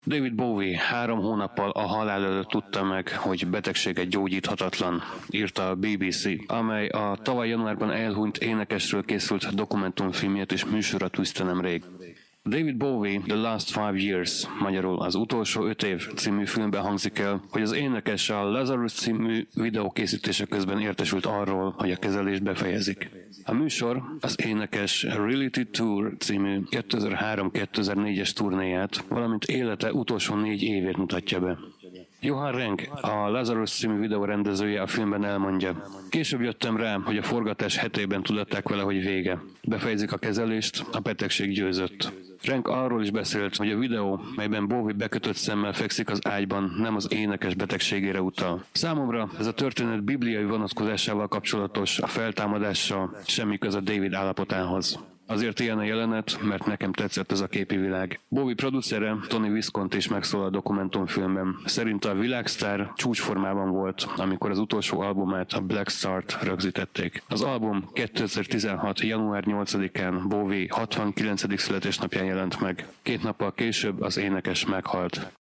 David Bowie 3 hónappal a halál előtt tudta meg, hogy betegsége gyógyíthatatlan, írta a BBC, amely a tavaly januárban elhunyt énekesről készült dokumentumfilmjét és műsorra tűzte nemrég. David Bowie The Last 5 Years, magyarul az utolsó 5 év című filmben hangzik el, hogy az énekes a Lazarus című videó készítése közben értesült arról, hogy a kezelést befejezik. A műsor az énekes Reality Tour című 2003-2004-es turnéját, valamint élete utolsó 4 évét mutatja be. Johan Renck, a Lazarus című videó rendezője a filmben elmondja: később jöttem rá, hogy a forgatás hetében tudatták vele, hogy vége. Befejezik a kezelést, a betegség győzött. Renck arról is beszélt, hogy a videó, melyben Bowie bekötött szemmel fekszik az ágyban, nem az énekes betegségére utal. Számomra ez a történet bibliai vonatkozásával kapcsolatos, a feltámadással, semmi köze David állapotához. Azért ilyen a jelenet, mert nekem tetszett ez a képi világ. Bowie producere Tony Visconti is megszólal a dokumentumfilmben. Szerinte a világsztár csúcsformában volt, amikor az utolsó albumát, a Black Star-t rögzítették. Az album 2016. január 8-án Bowie 69. születésnapján jelent meg. 2 nappal később az énekes meghalt.